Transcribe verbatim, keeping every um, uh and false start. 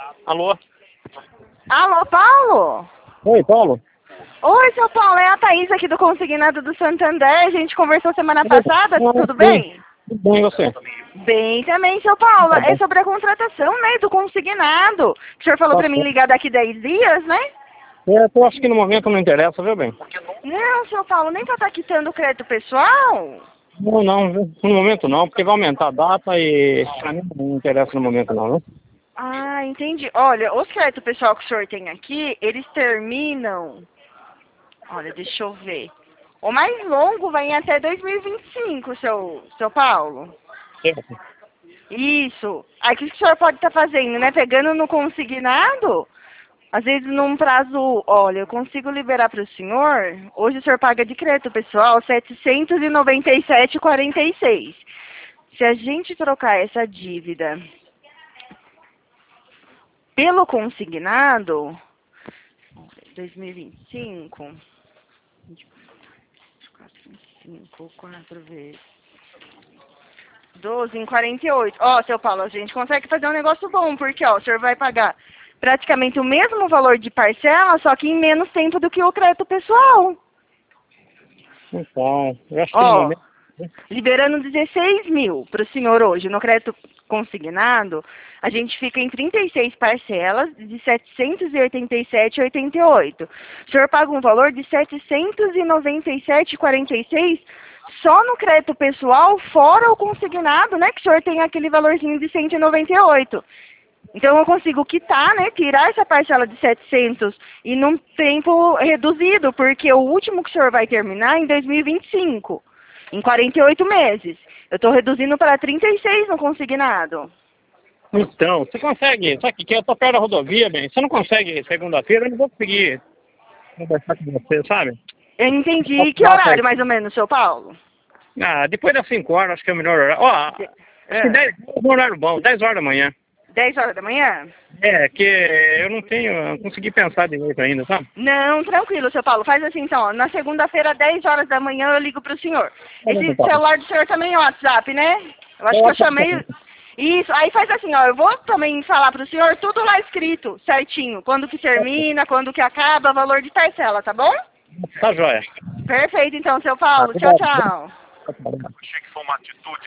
Alô? Alô, Paulo? Oi, Paulo? Oi, seu Paulo, é a Thaís aqui do Consignado do Santander. A gente conversou semana passada, Ah, tudo sim. bem? Tudo bem, e você? Bem também, seu Paulo. Tá É bom. sobre a contratação, né, do consignado. O senhor falou Tá pra mim certo. ligar daqui dez dias, né? É, eu acho que no momento não interessa, viu, bem? Não, seu Paulo, nem pra estar quitando o crédito pessoal. Não, não, viu? No momento não, porque vai aumentar a data e pra mim não interessa no momento não, viu? Ah, entendi. Olha, os créditos pessoal que o senhor tem aqui, eles terminam... Olha, deixa eu ver. O mais longo vai em até dois mil e vinte e cinco, seu, seu Paulo. Certo. Isso. Aí o que que o senhor pode estar fazendo, né? Pegando no consignado, às vezes num prazo, olha, eu consigo liberar para o senhor, hoje o senhor paga de crédito pessoal setecentos e noventa e sete e quarenta e seis. Se a gente trocar essa dívida pelo consignado, dois mil e vinte e cinco, quatro, cinco, quatro vezes doze em quarenta e oito. Ó, seu Paulo, a gente consegue fazer um negócio bom, porque, ó, o senhor vai pagar praticamente o mesmo valor de parcela, só que em menos tempo do que o crédito pessoal. Então, eu acho que no Ó, momento... liberando dezesseis mil para o senhor hoje no crédito consignado, a gente fica em trinta e seis parcelas de setecentos e oitenta e sete e oitenta e oito. O senhor paga um valor de setecentos e noventa e sete e quarenta e seis só no crédito pessoal, fora o consignado, né? Que o senhor tem aquele valorzinho de cento e noventa e oito. Então eu consigo quitar, né? Tirar essa parcela de setecentos e num tempo reduzido, porque o último que o senhor vai terminar é em dois mil e vinte e cinco, em quarenta e oito meses. Eu estou reduzindo para trinta e seis no consignado. Então, você consegue, sabe que eu tô perto da rodovia, bem, você não consegue segunda-feira, eu não vou conseguir conversar com você, sabe? Eu entendi. Que Data aí. horário mais ou menos, seu Paulo? Ah, depois das cinco horas, acho que é o melhor horário. Ó, De- acho que ah, dez é um horário bom, dez horas da manhã. dez horas da manhã? É, que eu não tenho, eu não consegui pensar direito ainda, sabe? Não, tranquilo, seu Paulo. Faz assim, então. Ó, na segunda-feira, dez horas da manhã, eu ligo pro senhor. Tá bom, Esse Paulo. celular do senhor também é WhatsApp, né? Eu acho Eu que eu acho chamei... que Isso, aí faz assim, ó. Eu vou também falar pro senhor tudo lá escrito, certinho. Quando que termina, quando que acaba, valor de parcela, tá bom? tá joia. Perfeito, então, seu Tá, Paulo. Tchau, obrigado. tchau. Achei que foi uma atitude